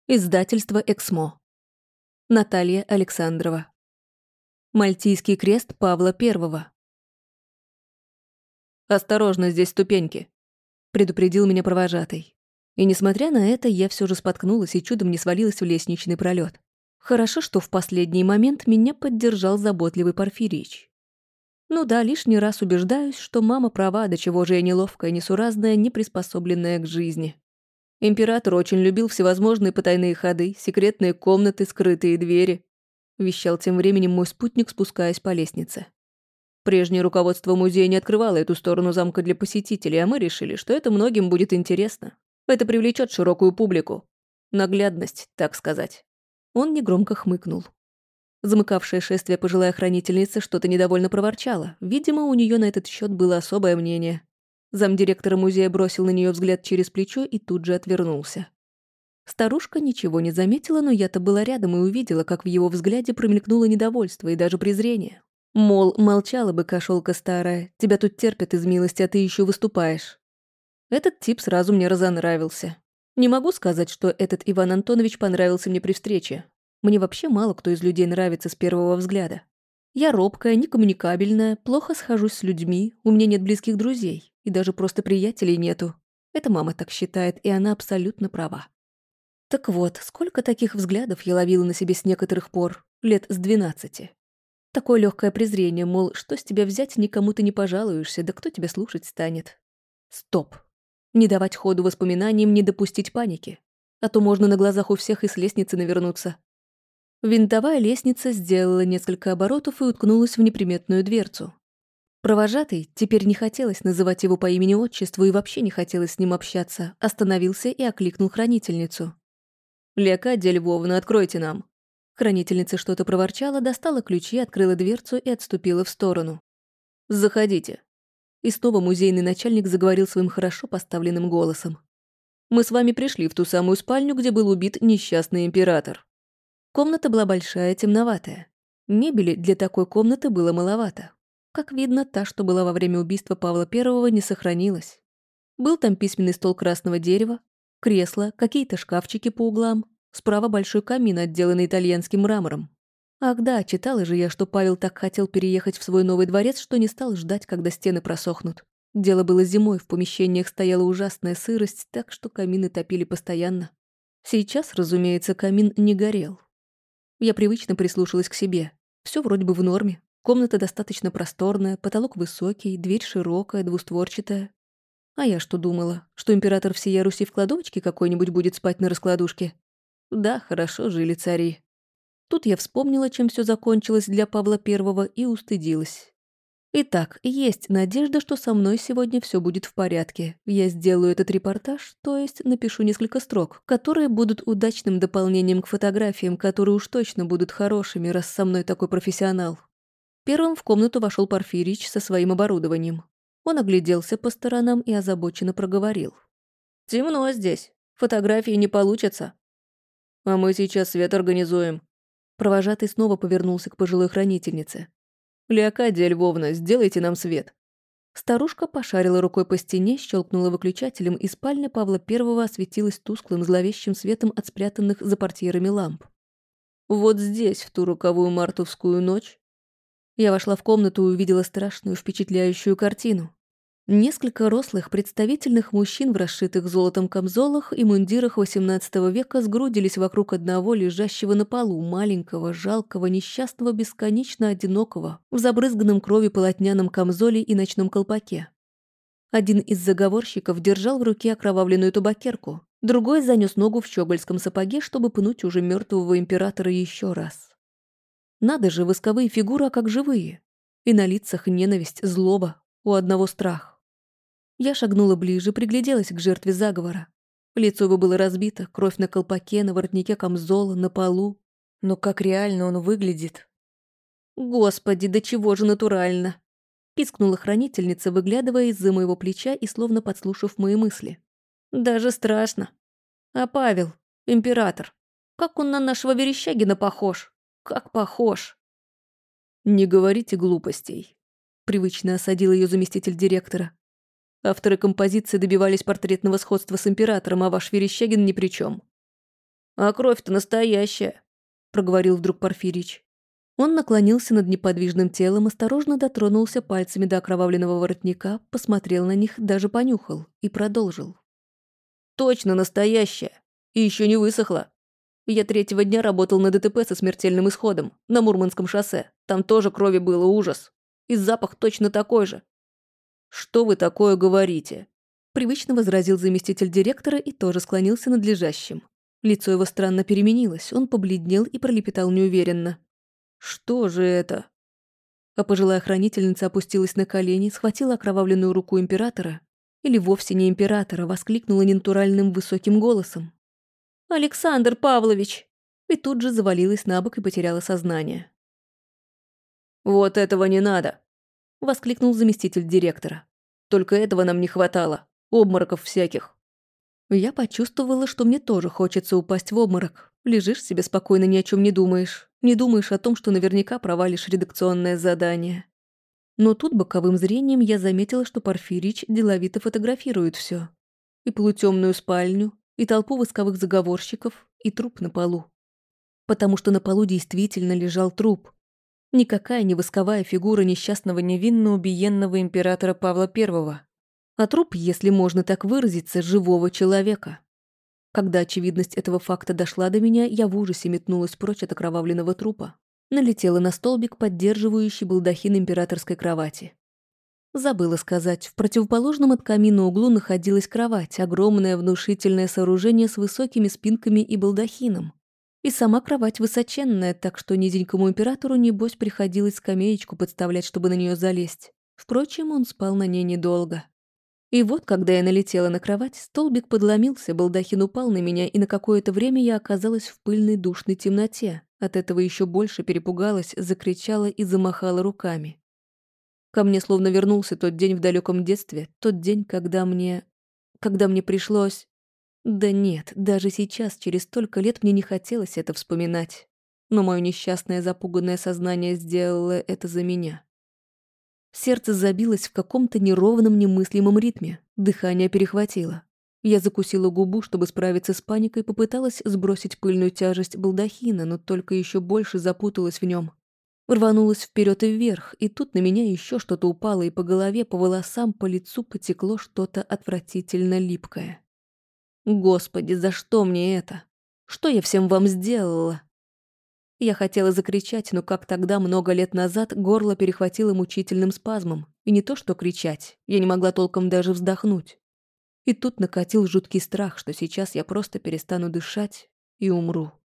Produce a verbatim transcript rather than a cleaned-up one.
Издательство «Эксмо». Наталья Александрова. Мальтийский крест Павла Первого. «Осторожно, здесь ступеньки», — предупредил меня провожатый. И несмотря на это, я все же споткнулась и чудом не свалилась в лестничный пролет. Хорошо, что в последний момент меня поддержал заботливый Порфирич. Ну да, лишний раз убеждаюсь, что мама права, до чего же я неловкая, несуразная, неприспособленная к жизни. Император очень любил всевозможные потайные ходы, секретные комнаты, скрытые двери. Вещал тем временем мой спутник, спускаясь по лестнице. Прежнее руководство музея не открывало эту сторону замка для посетителей, а мы решили, что это многим будет интересно. Это привлечет широкую публику. Наглядность, так сказать. Он негромко хмыкнул. Замыкавшая шествие пожилая хранительница что-то недовольно проворчала. Видимо, у нее на этот счет было особое мнение. Замдиректора музея бросил на нее взгляд через плечо и тут же отвернулся. Старушка ничего не заметила, но я-то была рядом и увидела, как в его взгляде промелькнуло недовольство и даже презрение. Мол, молчала бы, кошелка старая, тебя тут терпят из милости, а ты еще выступаешь. Этот тип сразу мне разонравился. Не могу сказать, что этот Иван Антонович понравился мне при встрече. Мне вообще мало кто из людей нравится с первого взгляда. Я робкая, некоммуникабельная, плохо схожусь с людьми, у меня нет близких друзей, и даже просто приятелей нету. Это мама так считает, и она абсолютно права. Так вот, сколько таких взглядов я ловила на себе с некоторых пор, лет с двенадцати. Такое легкое презрение, мол, что с тебя взять, никому ты не пожалуешься, да кто тебя слушать станет. Стоп. Не давать ходу воспоминаниям, не допустить паники. А то можно на глазах у всех и с лестницы навернуться. Винтовая лестница сделала несколько оборотов и уткнулась в неприметную дверцу. Провожатый, теперь не хотелось называть его по имени-отчеству и вообще не хотелось с ним общаться, остановился и окликнул хранительницу. «Леокадия Львовна, откройте нам». Хранительница что-то проворчала, достала ключи, открыла дверцу и отступила в сторону. «Заходите». И снова музейный начальник заговорил своим хорошо поставленным голосом. «Мы с вами пришли в ту самую спальню, где был убит несчастный император». Комната была большая, темноватая. Мебели для такой комнаты было маловато. Как видно, та, что была во время убийства Павла Первого, не сохранилась. Был там письменный стол красного дерева, кресло, какие-то шкафчики по углам, справа большой камин, отделанный итальянским мрамором. Ах да, читала же я, что Павел так хотел переехать в свой новый дворец, что не стал ждать, когда стены просохнут. Дело было зимой, в помещениях стояла ужасная сырость, так что камины топили постоянно. Сейчас, разумеется, камин не горел. Я привычно прислушалась к себе. Все вроде бы в норме. Комната достаточно просторная, потолок высокий, дверь широкая, двустворчатая. А я что думала, что император всея Руси в кладовочке какой-нибудь будет спать на раскладушке? Да, хорошо жили цари. Тут я вспомнила, чем все закончилось для Павла Первого, и устыдилась. Итак, есть надежда, что со мной сегодня все будет в порядке. Я сделаю этот репортаж, то есть напишу несколько строк, которые будут удачным дополнением к фотографиям, которые уж точно будут хорошими, раз со мной такой профессионал. Первым в комнату вошел Порфирич со своим оборудованием. Он огляделся по сторонам и озабоченно проговорил. «Темно здесь. Фотографии не получатся». «А мы сейчас свет организуем». Провожатый снова повернулся к пожилой хранительнице. «Леокадия Львовна, сделайте нам свет». Старушка пошарила рукой по стене, щелкнула выключателем, и спальня Павла Первого осветилась тусклым зловещим светом от спрятанных за портьерами ламп. Вот здесь, в ту роковую мартовскую ночь, я вошла в комнату и увидела страшную впечатляющую картину. Несколько рослых, представительных мужчин в расшитых золотом камзолах и мундирах восемнадцатого века сгрудились вокруг одного лежащего на полу маленького, жалкого, несчастного, бесконечно одинокого, в забрызганном кровью полотняном камзоле и ночном колпаке. Один из заговорщиков держал в руке окровавленную табакерку, другой занес ногу в щегольском сапоге, чтобы пнуть уже мертвого императора еще раз. Надо же, восковые фигуры, а как живые. И на лицах ненависть, злоба, у одного страх. Я шагнула ближе, пригляделась к жертве заговора. Лицо его было разбито, кровь на колпаке, на воротнике камзола, на полу. Но как реально он выглядит? Господи, да чего же натурально! Пискнула хранительница, выглядывая из-за моего плеча и словно подслушав мои мысли. Даже страшно. А Павел, император, как он на нашего Верещагина похож? Как похож! Не говорите глупостей. Привычно осадил ее заместитель директора. Авторы композиции добивались портретного сходства с императором, а ваш Верещагин ни при чем. «А кровь-то настоящая», — проговорил вдруг Порфирич. Он наклонился над неподвижным телом, осторожно дотронулся пальцами до окровавленного воротника, посмотрел на них, даже понюхал и продолжил. «Точно настоящая. И еще не высохла. Я третьего дня работал на ДТП со смертельным исходом, на Мурманском шоссе. Там тоже крови было, ужас. И запах точно такой же». «Что вы такое говорите?» Привычно возразил заместитель директора и тоже склонился над лежащим. Лицо его странно переменилось, он побледнел и пролепетал неуверенно. «Что же это?» А пожилая хранительница опустилась на колени, схватила окровавленную руку императора, или вовсе не императора, воскликнула ненатуральным высоким голосом. «Александр Павлович!» И тут же завалилась на бок и потеряла сознание. «Вот этого не надо!» — воскликнул заместитель директора. «Только этого нам не хватало. Обмороков всяких». Я почувствовала, что мне тоже хочется упасть в обморок. Лежишь себе спокойно, ни о чем не думаешь. Не думаешь о том, что наверняка провалишь редакционное задание. Но тут боковым зрением я заметила, что Порфирич деловито фотографирует все. И полутемную спальню, и толпу восковых заговорщиков, и труп на полу. Потому что на полу действительно лежал труп. Никакая не восковая фигура несчастного невинно убиенного императора Павла Первого, а труп, если можно так выразиться, живого человека. Когда очевидность этого факта дошла до меня, я в ужасе метнулась прочь от окровавленного трупа. Налетела на столбик, поддерживающий балдахин императорской кровати. Забыла сказать, в противоположном от камина углу находилась кровать, огромное внушительное сооружение с высокими спинками и балдахином. И сама кровать высоченная, так что низенькому императору, небось, приходилось скамеечку подставлять, чтобы на нее залезть. Впрочем, он спал на ней недолго. И вот, когда я налетела на кровать, столбик подломился, балдахин упал на меня, и на какое-то время я оказалась в пыльной душной темноте. От этого еще больше перепугалась, закричала и замахала руками. Ко мне словно вернулся тот день в далеком детстве, тот день, когда мне... когда мне пришлось... Да нет, даже сейчас, через столько лет, мне не хотелось это вспоминать. Но мое несчастное запуганное сознание сделало это за меня. Сердце забилось в каком-то неровном, немыслимом ритме, дыхание перехватило. Я закусила губу, чтобы справиться с паникой, попыталась сбросить пыльную тяжесть балдахина, но только еще больше запуталась в нем. Рванулась вперед и вверх, и тут на меня еще что-то упало, и по голове, по волосам, по лицу потекло что-то отвратительно липкое. Господи, за что мне это? Что я всем вам сделала? Я хотела закричать, но как тогда, много лет назад, горло перехватило мучительным спазмом. И не то что кричать, я не могла толком даже вздохнуть. И тут накатил жуткий страх, что сейчас я просто перестану дышать и умру.